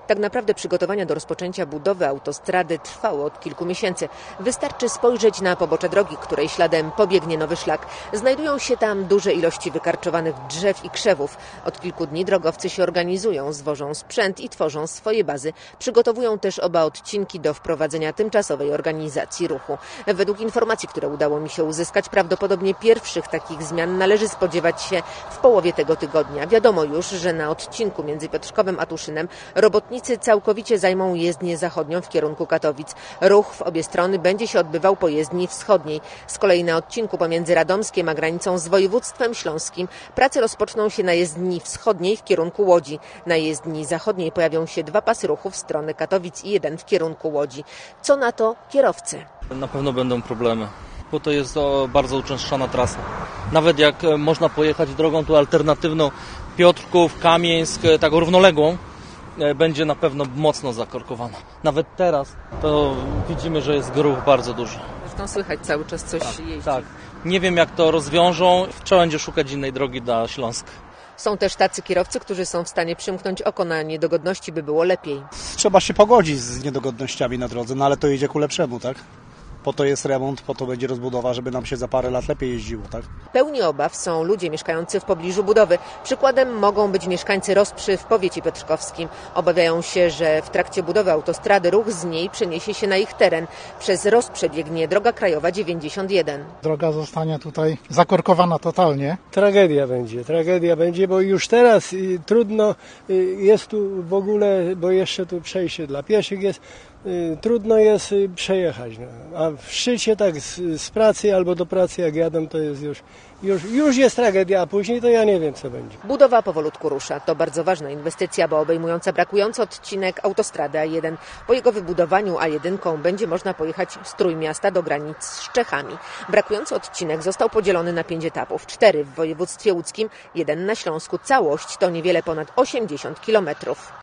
Tak naprawdę przygotowania do rozpoczęcia budowy autostrady trwały od kilku miesięcy. Wystarczy spojrzeć na pobocze drogi, której śladem pobiegnie nowy szlak. Znajdują się tam duże ilości wykarczowanych drzew i krzewów. Od kilku dni drogowcy się organizują, zwożą sprzęt i tworzą swoje bazy. Przygotowują też oba odcinki do wprowadzenia tymczasowej organizacji ruchu. Według informacji, które udało mi się uzyskać, prawdopodobnie pierwszych takich zmian należy spodziewać się w połowie tego tygodnia. Wiadomo już, że na odcinku między Piotrkowem a Tuszynem robotnicy całkowicie zajmą jezdnię zachodnią w kierunku Katowic. Ruch w obie strony będzie się odbywał po jezdni wschodniej. Z kolei na odcinku pomiędzy Radomskiem a granicą z województwem śląskim prace rozpoczną się na jezdni wschodniej w kierunku Łodzi. Na jezdni zachodniej pojawią się 2 pasy ruchu w stronę Katowic i 1 w kierunku Łodzi. Co na to kierowcy? Na pewno będą problemy, bo to jest bardzo uczęszczana trasa. Nawet jak można pojechać drogą tu alternatywną Piotrków, Kamieńsk, tak równoległą, będzie na pewno mocno zakorkowana. Nawet teraz to widzimy, że jest ruch bardzo duży. Zresztą słychać cały czas coś jeździ. Tak. Nie wiem, jak to rozwiążą. Trzeba będzie szukać innej drogi dla Śląska. Są też tacy kierowcy, którzy są w stanie przymknąć oko na niedogodności, by było lepiej. Trzeba się pogodzić z niedogodnościami na drodze, no ale to idzie ku lepszemu, tak? Po to jest remont, po to będzie rozbudowa, żeby nam się za parę lat lepiej jeździło, tak? Pełni obaw są ludzie mieszkający w pobliżu budowy. Przykładem mogą być mieszkańcy Rosprzy w powiecie piotrkowskim. Obawiają się, że w trakcie budowy autostrady ruch z niej przeniesie się na ich teren. Przez Rozprze biegnie droga krajowa 91. Droga zostanie tutaj zakorkowana totalnie. Tragedia będzie, bo już teraz trudno jest tu w ogóle, bo jeszcze tu przejście dla pieszych jest, trudno jest przejechać. No. A w szczycie tak z pracy albo do pracy jak jadę, to jest już jest tragedia, a później to ja nie wiem, co będzie. Budowa powolutku rusza. To bardzo ważna inwestycja, bo obejmująca brakujący odcinek autostrady A1. Po jego wybudowaniu A1 będzie można pojechać z Trójmiasta do granic z Czechami. Brakujący odcinek został podzielony na 5 etapów. 4 w województwie łódzkim, 1 na Śląsku. Całość to niewiele ponad 80 kilometrów.